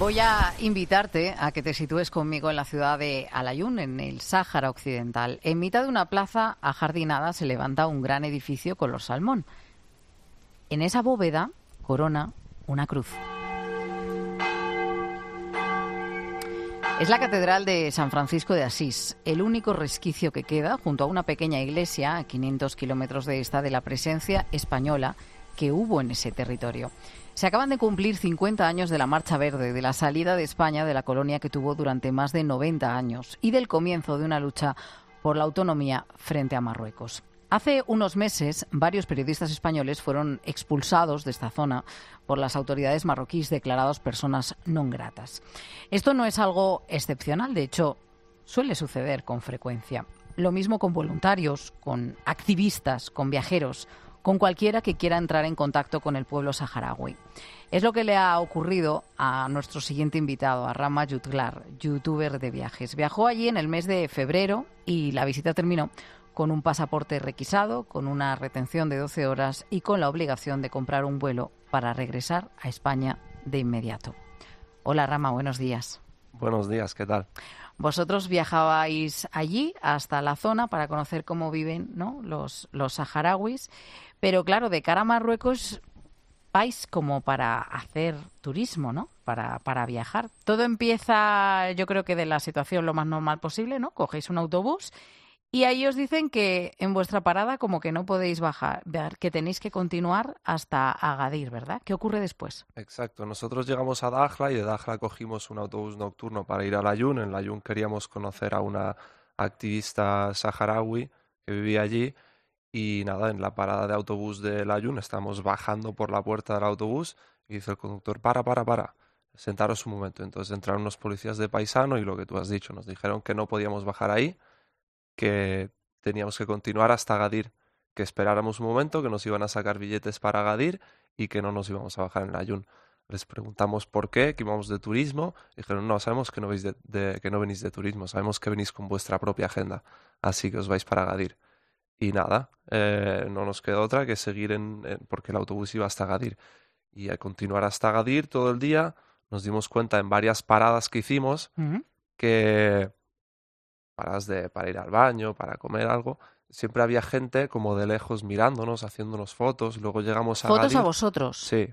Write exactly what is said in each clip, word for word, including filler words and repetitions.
Voy a invitarte a que te sitúes conmigo en la ciudad de Al-Aaiún, en el Sáhara Occidental. En mitad de una plaza ajardinada se levanta un gran edificio color salmón. En esa bóveda corona una cruz. Es la Catedral de San Francisco de Asís, el único resquicio que queda junto a una pequeña iglesia a quinientos kilómetros de esta de la presencia española que hubo en ese territorio. Se acaban de cumplir cincuenta años de la Marcha Verde, de la salida de España de la colonia que tuvo durante más de noventa años y del comienzo de una lucha por la autonomía frente a Marruecos. Hace unos meses, varios periodistas españoles fueron expulsados de esta zona por las autoridades marroquíes declarados personas non gratas. Esto no es algo excepcional, de hecho, suele suceder con frecuencia. Lo mismo con voluntarios, con activistas, con viajeros, con cualquiera que quiera entrar en contacto con el pueblo saharaui. Es lo que le ha ocurrido a nuestro siguiente invitado, a Rama Jutglar, youtuber de viajes. Viajó allí en el mes de febrero y la visita terminó con un pasaporte requisado, con una retención de doce horas y con la obligación de comprar un vuelo para regresar a España de inmediato. Hola Rama, buenos días. Buenos días, ¿qué tal? Vosotros viajabais allí hasta la zona para conocer cómo viven, ¿no?, los, los saharauis, pero claro, de cara a Marruecos vais como para hacer turismo, ¿no?, para, para viajar. Todo empieza, yo creo que de la situación lo más normal posible, ¿no? Cogéis un autobús y ahí os dicen que en vuestra parada como que no podéis bajar, que tenéis que continuar hasta Agadir, ¿verdad? ¿Qué ocurre después? Exacto, nosotros llegamos a Dakhla y de Dakhla cogimos un autobús nocturno para ir a Al-Aaiún. En Al-Aaiún queríamos conocer a una activista saharaui que vivía allí y nada, en la parada de autobús de Al-Aaiún estamos bajando por la puerta del autobús y dice el conductor, para, para, para, sentaros un momento. Entonces entraron unos policías de paisano y lo que tú has dicho, nos dijeron que no podíamos bajar ahí, que teníamos que continuar hasta Agadir, que esperáramos un momento, que nos iban a sacar billetes para Agadir y que no nos íbamos a bajar en Al-Aaiún. Les preguntamos por qué, que íbamos de turismo, y dijeron, no, sabemos que no, veis de, de, que no venís de turismo, sabemos que venís con vuestra propia agenda, así que os vais para Agadir. Y nada, eh, no nos queda otra que seguir, en, en, porque el autobús iba hasta Agadir. Y al continuar hasta Agadir todo el día, nos dimos cuenta en varias paradas que hicimos uh-huh. que... paradas de, para ir al baño, para comer algo, siempre había gente como de lejos mirándonos, haciéndonos fotos, luego llegamos a ¿Fotos Agadir. a vosotros? Sí.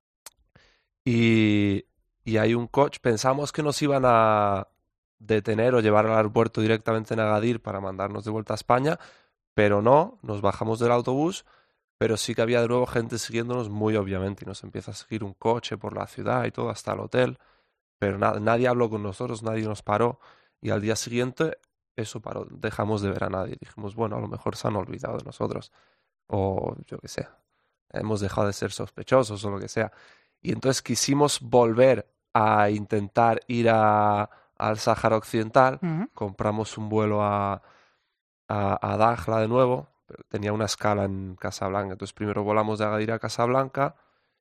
Y, y hay un coche, pensamos que nos iban a detener o llevar al aeropuerto directamente en Agadir para mandarnos de vuelta a España, pero no, nos bajamos del autobús, pero sí que había de nuevo gente siguiéndonos muy obviamente, y nos empieza a seguir un coche por la ciudad y todo hasta el hotel, pero na- nadie habló con nosotros, nadie nos paró, y al día siguiente eso paró, dejamos de ver a nadie. Dijimos, bueno, a lo mejor se han olvidado de nosotros. O yo qué sé, hemos dejado de ser sospechosos o lo que sea. Y entonces quisimos volver a intentar ir a, al Sáhara Occidental. Uh-huh. Compramos un vuelo a, a, a Dakhla de nuevo. Pero tenía una escala en Casablanca. Entonces primero volamos de Agadir a Casablanca.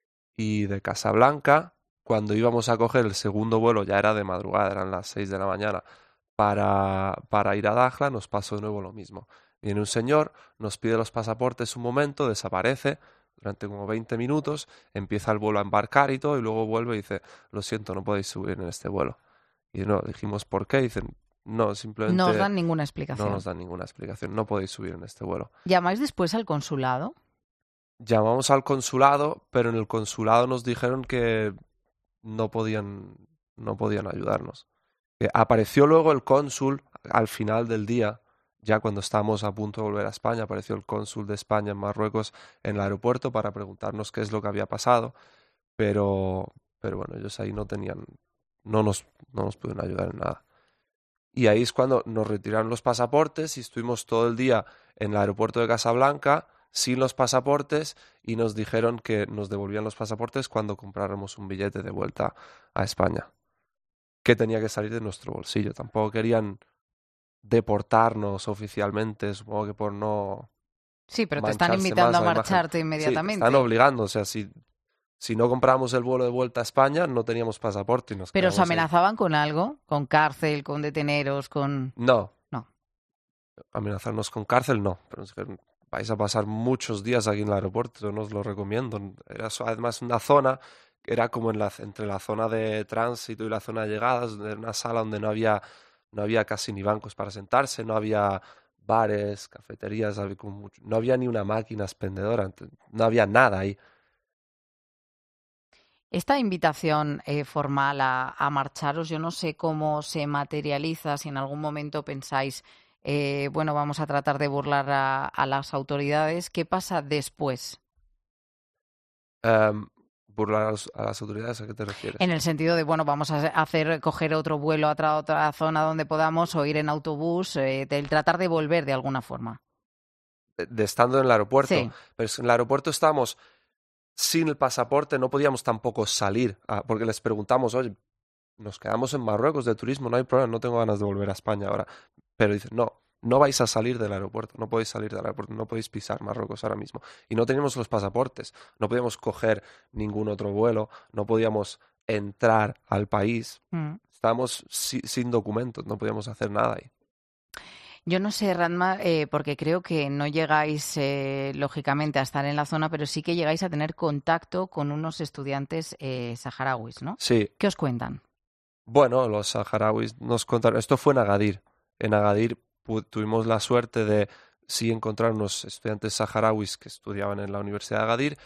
Y de Casablanca, cuando íbamos a coger el segundo vuelo, ya era de madrugada, eran las seis de la mañana. Para, para ir a Dakhla nos pasó de nuevo lo mismo. Viene un señor, nos pide los pasaportes un momento, desaparece durante como veinte minutos, empieza el vuelo a embarcar y todo, y luego vuelve y dice, lo siento, no podéis subir en este vuelo. Y no, dijimos, ¿por qué? Y dicen, no, simplemente... No os dan ninguna explicación. No nos dan ninguna explicación, no podéis subir en este vuelo. ¿Llamáis después al consulado? Llamamos al consulado, pero en el consulado nos dijeron que no podían, no podían ayudarnos. Eh, apareció luego el cónsul al final del día, ya cuando estábamos a punto de volver a España, apareció el cónsul de España en Marruecos en el aeropuerto para preguntarnos qué es lo que había pasado, pero, pero bueno, ellos ahí no tenían, no nos, no nos pudieron ayudar en nada. Y ahí es cuando nos retiraron los pasaportes y estuvimos todo el día en el aeropuerto de Casablanca sin los pasaportes y nos dijeron que nos devolvían los pasaportes cuando compráramos un billete de vuelta a España, que tenía que salir de nuestro bolsillo. Tampoco querían deportarnos oficialmente, supongo que por no... Sí, pero te están invitando a marcharte inmediatamente. Sí, te están obligando, o sea, si, si no compramos el vuelo de vuelta a España, no teníamos pasaporte y nos ¿Pero os amenazaban ahí. con algo? ¿Con cárcel, con deteneros, con...? No. No. Amenazarnos con cárcel, no. Pero es que vais a pasar muchos días aquí en el aeropuerto, no os lo recomiendo. Era además una zona era como en la, entre la zona de tránsito y la zona de llegadas, donde era una sala donde no había, no había casi ni bancos para sentarse, no había bares, cafeterías, había como mucho- no había ni una máquina expendedora, ent- no había nada ahí. Esta invitación eh, formal a, a marcharos, yo no sé cómo se materializa, si en algún momento pensáis, eh, bueno, vamos a tratar de burlar a, a las autoridades. ¿Qué pasa después? Em, burlar a, los- a las autoridades, ¿a qué te En refieres? el sentido de, bueno, vamos a hacer, coger otro vuelo a otra, otra zona donde podamos o ir en autobús, eh, del tratar de volver de alguna forma. De, de estando en el aeropuerto. Sí. Pero es que en el aeropuerto estábamos sin el pasaporte, no podíamos tampoco salir, ah, porque les preguntamos, oye, nos quedamos en Marruecos de turismo, no hay problema, no tengo ganas de volver a España ahora. Pero dicen, no, no vais a salir del aeropuerto, no podéis salir del aeropuerto, no podéis pisar Marruecos ahora mismo. Y no teníamos los pasaportes, no podíamos coger ningún otro vuelo, no podíamos entrar al país. Mm. Estábamos si- sin documentos, no podíamos hacer nada ahí. Yo no sé, Ranma, eh, porque creo que no llegáis, eh, lógicamente, a estar en la zona, pero sí que llegáis a tener contacto con unos estudiantes eh, saharauis, ¿no? Sí, ¿Qué os cuentan? bueno, los saharauis nos contaron, esto fue en Agadir. En Agadir pu- tuvimos la suerte de sí encontrar unos estudiantes saharauis que estudiaban en la Universidad de Agadir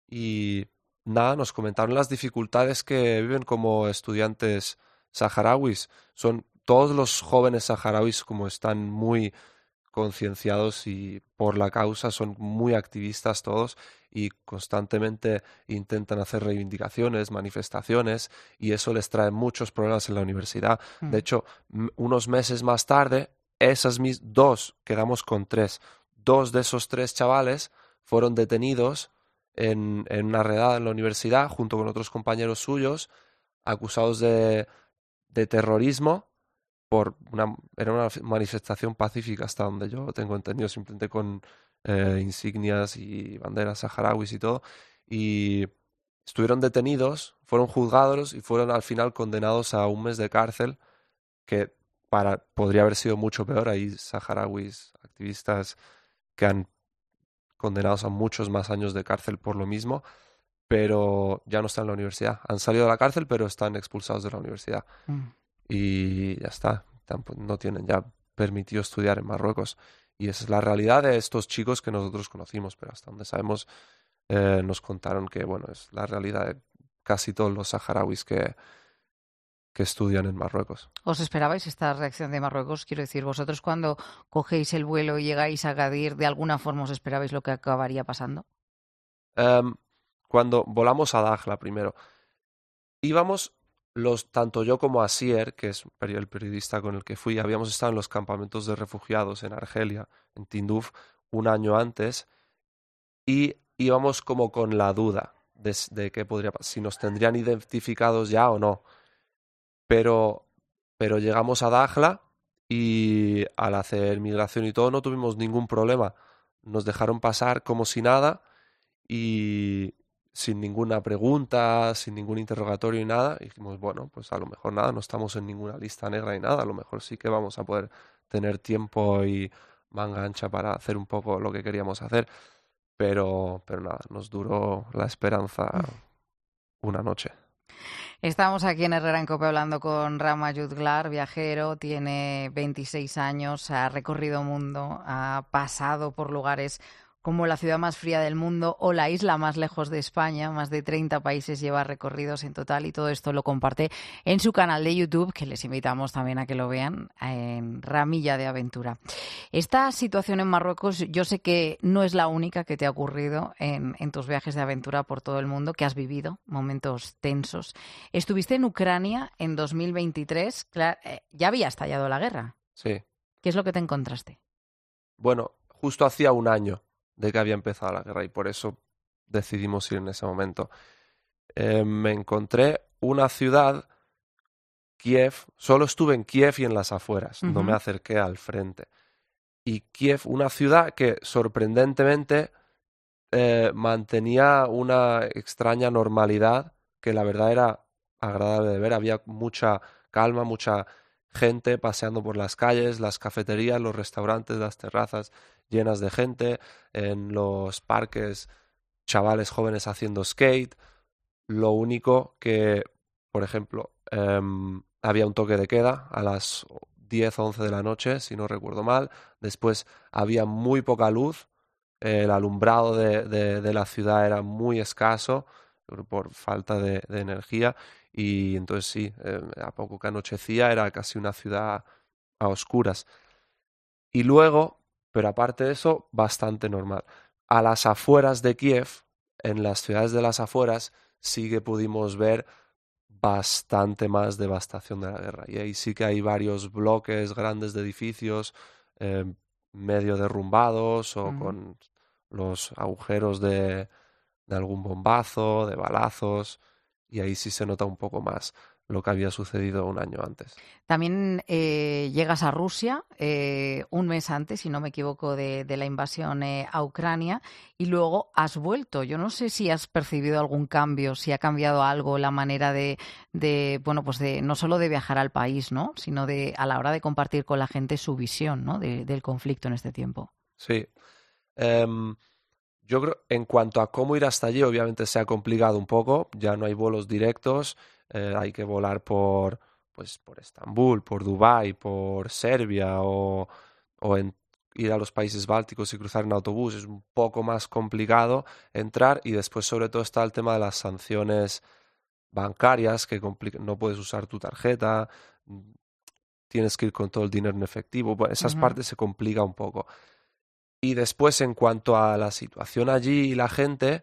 y nada, nos comentaron las dificultades que viven como estudiantes saharauis. Son todos los jóvenes saharauis como están muy concienciados y por la causa, son muy activistas todos y constantemente intentan hacer reivindicaciones, manifestaciones y eso les trae muchos problemas en la universidad. De Mm. hecho, m- unos meses más tarde, esas mis dos, quedamos con tres, dos de esos tres chavales fueron detenidos en, en una redada en la universidad junto con otros compañeros suyos acusados de, de terrorismo por una, era una manifestación pacífica hasta donde yo tengo entendido, simplemente con eh, insignias y banderas saharauis y todo. Y estuvieron detenidos, fueron juzgados y fueron al final condenados a un mes de cárcel, que para, podría haber sido mucho peor. Hay saharauis, activistas que han condenados a muchos más años de cárcel por lo mismo, pero ya no están en la universidad. Han salido de la cárcel, pero están expulsados de la universidad Mm. y ya está. Tampo- no tienen ya permitido estudiar en Marruecos. Y esa es la realidad de estos chicos que nosotros conocimos, pero hasta donde sabemos eh, nos contaron que, bueno, es la realidad de casi todos los saharauis que, que estudian en Marruecos. ¿Os esperabais esta reacción de Marruecos? Quiero decir, vosotros cuando cogéis el vuelo y llegáis a Agadir, ¿de alguna forma os esperabais lo que acabaría pasando? Em, cuando volamos a Dakhla primero, íbamos los, tanto yo como Asier, que es peri- el periodista con el que fui, habíamos estado en los campamentos de refugiados en Argelia, en Tinduf, un año antes, y íbamos como con la duda de, s- de qué podría pasar, si nos tendrían identificados ya o no. Pero, pero llegamos a Dakhla y al hacer migración y todo no tuvimos ningún problema. Nos dejaron pasar como si nada y sin ninguna pregunta, sin ningún interrogatorio y nada. Y dijimos, bueno, pues a lo mejor nada, no estamos en ninguna lista negra y nada. A lo mejor sí que vamos a poder tener tiempo y manga ancha para hacer un poco lo que queríamos hacer. Pero, pero nada, nos duró la esperanza una noche. Estamos aquí en Herrera en Cope hablando con Rama Yudglar, viajero, tiene veintiséis años, ha recorrido mundo, ha pasado por lugares como la ciudad más fría del mundo o la isla más lejos de España. Más de treinta países lleva recorridos en total y todo esto lo comparte en su canal de YouTube, que les invitamos también a que lo vean, en Ramilla de Aventura. Esta situación en Marruecos yo sé que no es la única que te ha ocurrido en, en tus viajes de aventura por todo el mundo, que has vivido momentos tensos. Estuviste en Ucrania en dos mil veintitrés, cla- eh, ya había estallado la guerra. Sí. ¿Qué es lo que te encontraste? Bueno, justo hacía un año de que había empezado la guerra y por eso decidimos ir en ese momento. Eh, me encontré una ciudad, Kiev, solo estuve en Kiev y en las afueras, no me Ujú. acerqué al frente. Y Kiev, una ciudad que sorprendentemente eh, mantenía una extraña normalidad que la verdad era agradable de ver. Había mucha calma, mucha gente paseando por las calles, las cafeterías, los restaurantes, las terrazas llenas de gente, en los parques chavales jóvenes haciendo skate. Lo único que, por ejemplo, eh, había un toque de queda a las diez o once de la noche, si no recuerdo mal. Después había muy poca luz. Eh, el alumbrado de, de, de la ciudad era muy escaso por falta de, de energía. Y entonces sí, eh, a poco que anochecía era casi una ciudad a oscuras. Y luego, pero aparte de eso, bastante normal. A las afueras de Kiev, en las ciudades de las afueras, sí que pudimos ver bastante más devastación de la guerra. Y ahí sí que hay varios bloques grandes de edificios eh, medio derrumbados o uh-huh. con los agujeros de, de algún bombazo, de balazos, y ahí sí se nota un poco más lo que había sucedido un año antes. También eh, llegas a Rusia eh, un mes antes, si no me equivoco, de, de la invasión eh, a Ucrania, y luego has vuelto. Yo no sé si has percibido algún cambio, si ha cambiado algo la manera de, de bueno, pues de no solo de viajar al país, ¿no? Sino de a la hora de compartir con la gente su visión, ¿no? de, del conflicto en este tiempo. Sí. Um, yo creo, en cuanto a cómo ir hasta allí, obviamente se ha complicado un poco. Ya no hay vuelos directos. Eh, hay que volar por, pues, por Estambul, por Dubái, por Serbia o, o en, ir a los países bálticos y cruzar en autobús. Es un poco más complicado entrar, y después sobre todo está el tema de las sanciones bancarias, que complica, no puedes usar tu tarjeta, tienes que ir con todo el dinero en efectivo. Bueno, esas uh-huh. partes se complica un poco. Y después, en cuanto a la situación allí y la gente,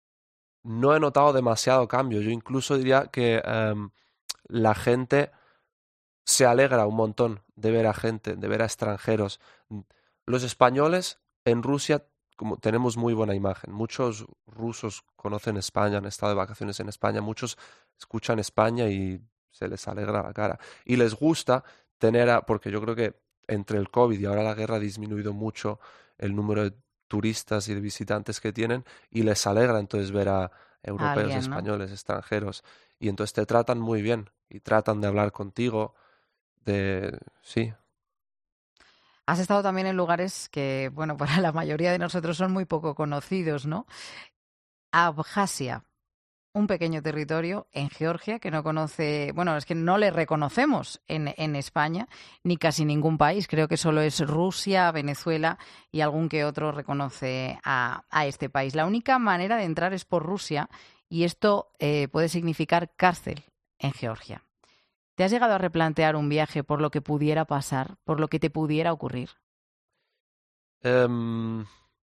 no he notado demasiado cambio. Yo incluso diría que um, la gente se alegra un montón de ver a gente, de ver a extranjeros. Los españoles en Rusia, como tenemos muy buena imagen. Muchos rusos conocen España, han estado de vacaciones en España. Muchos escuchan España y se les alegra la cara. Y les gusta tener, a, porque yo creo que entre el COVID y ahora la guerra ha disminuido mucho el número de turistas y de visitantes que tienen, y les alegra entonces ver a europeos, Alguien, españoles, ¿no? extranjeros, y entonces te tratan muy bien y tratan de hablar contigo, de sí. Has estado también en lugares que, bueno, para la mayoría de nosotros son muy poco conocidos, ¿no? Abjasia, un pequeño territorio en Georgia que no conoce, bueno, es que no le reconocemos en, en España ni casi ningún país. Creo que solo es Rusia, Venezuela y algún que otro reconoce a, a este país. La única manera de entrar es por Rusia, y esto eh, puede significar cárcel en Georgia. ¿Te has llegado a replantear un viaje por lo que pudiera pasar, por lo que te pudiera ocurrir? Um,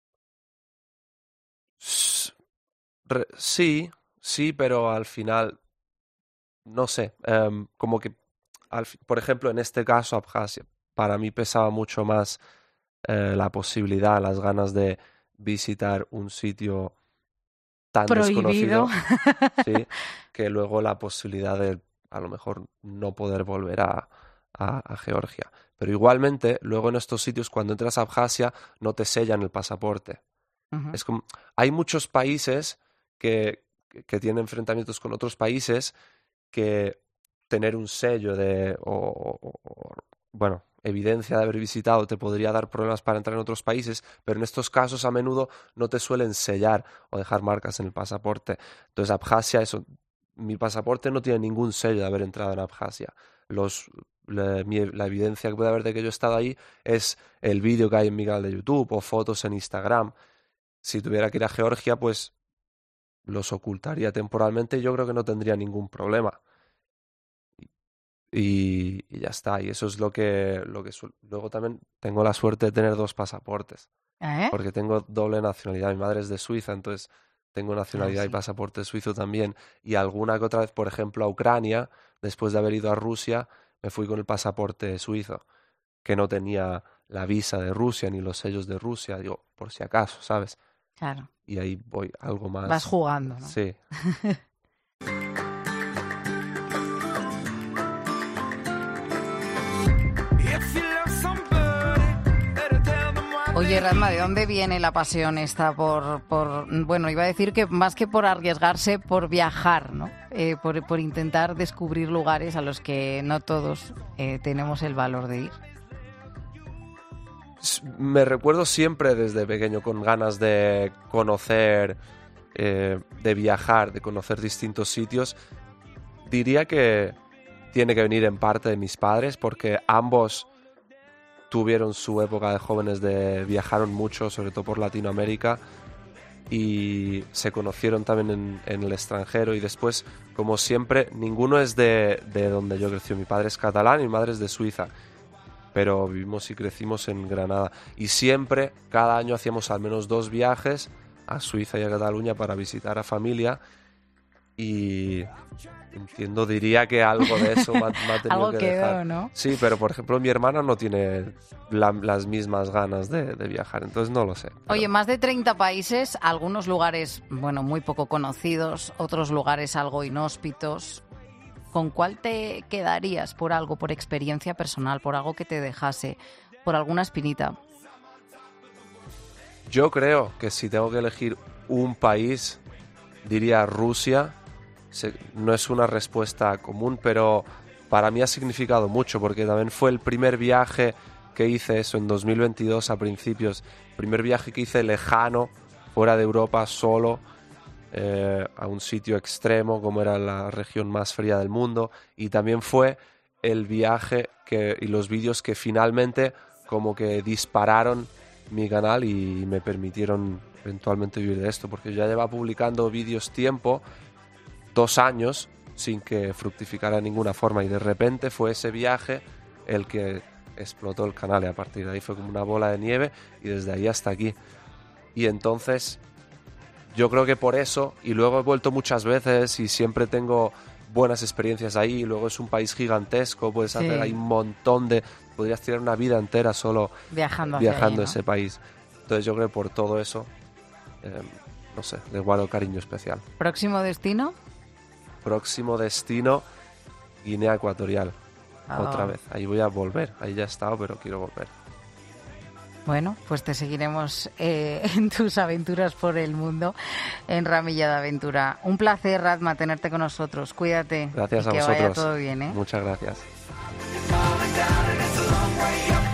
sí. Sí, pero al final, no sé, um, como que, al, por ejemplo, en este caso, Abjasia, para mí pesaba mucho más eh, la posibilidad, las ganas de visitar un sitio tan prohibido, desconocido, sí, que luego la posibilidad de, a lo mejor, no poder volver a, a, a Georgia. Pero igualmente, luego en estos sitios, cuando entras a Abjasia, no te sellan el pasaporte. Uh-huh. Es como, hay muchos países que que tiene enfrentamientos con otros países, que tener un sello de o, o, o, bueno, evidencia de haber visitado te podría dar problemas para entrar en otros países, pero en estos casos a menudo no te suelen sellar o dejar marcas en el pasaporte. Entonces Abjasia, eso, mi pasaporte no tiene ningún sello de haber entrado en Abjasia. Los, la, mi, la evidencia que puede haber de que yo he estado ahí es el vídeo que hay en mi canal de YouTube o fotos en Instagram. Si tuviera que ir a Georgia, pues los ocultaría temporalmente y yo creo que no tendría ningún problema. Y, y ya está. Y eso es lo que, lo que su- luego también tengo la suerte de tener dos pasaportes. ¿Eh? Porque tengo doble nacionalidad. Mi madre es de Suiza, entonces tengo nacionalidad Ah, y sí. pasaporte suizo también. Y alguna que otra vez, por ejemplo, a Ucrania, después de haber ido a Rusia, me fui con el pasaporte suizo, que no tenía la visa de Rusia ni los sellos de Rusia, digo, por si acaso, ¿sabes? Claro. Y ahí voy algo más. Vas jugando, ¿no? Sí. Oye, Radma, ¿de dónde viene la pasión esta por, por, bueno, iba a decir que más que por arriesgarse, por viajar, ¿no? Eh, por, por intentar descubrir lugares a los que no todos eh, tenemos el valor de ir. Me recuerdo siempre desde pequeño con ganas de conocer eh, de viajar, de conocer distintos sitios, diría que tiene que venir en parte de mis padres, porque ambos tuvieron su época de jóvenes, de viajaron mucho, sobre todo por Latinoamérica, y se conocieron también en, en el extranjero. Y después, como siempre, ninguno es de, de donde yo crecí. Mi padre es catalán y mi madre es de Suiza, pero vivimos y crecimos en Granada. Y siempre, cada año, hacíamos al menos dos viajes a Suiza y a Cataluña para visitar a familia. Y entiendo, diría que algo de eso me ha, me ha tenido algo que quedó, dejar. ¿no? Sí, pero por ejemplo mi hermana no tiene la, las mismas ganas de, de viajar, entonces no lo sé. Pero... Oye, más de treinta países, algunos lugares, bueno, muy poco conocidos, otros lugares algo inhóspitos. ¿Con cuál te quedarías por algo, por experiencia personal, por algo que te dejase, por alguna espinita? Yo creo que si tengo que elegir un país, diría Rusia. No es una respuesta común, pero para mí ha significado mucho, porque también fue el primer viaje que hice, eso en dos mil veintidós a principios, primer viaje que hice lejano, fuera de Europa, solo, eh, a un sitio extremo como era la región más fría del mundo. Y también fue el viaje que, y los vídeos que finalmente como que dispararon mi canal y me permitieron eventualmente vivir de esto, porque yo ya llevaba publicando vídeos tiempo, dos años, sin que fructificara de ninguna forma, y de repente fue ese viaje el que explotó el canal, y a partir de ahí fue como una bola de nieve, y desde ahí hasta aquí. Y entonces yo creo que por eso, y luego he vuelto muchas veces y siempre tengo buenas experiencias ahí, y luego es un país gigantesco, puedes Sí. hacer ahí un montón de... podrías tirar una vida entera solo Viajando hacia viajando ahí, ¿no? a ese país. Entonces yo creo que por todo eso, eh, no sé, le guardo cariño especial. ¿Próximo destino? Próximo destino, Guinea Ecuatorial. Oh. Otra vez. Ahí voy a volver. Ahí ya he estado, pero quiero volver. Bueno, pues te seguiremos eh, en tus aventuras por el mundo en Ramilla de Aventura. Un placer, Radma, tenerte con nosotros. Cuídate. Gracias y a que vosotros. vaya todo bien, ¿eh? Muchas gracias.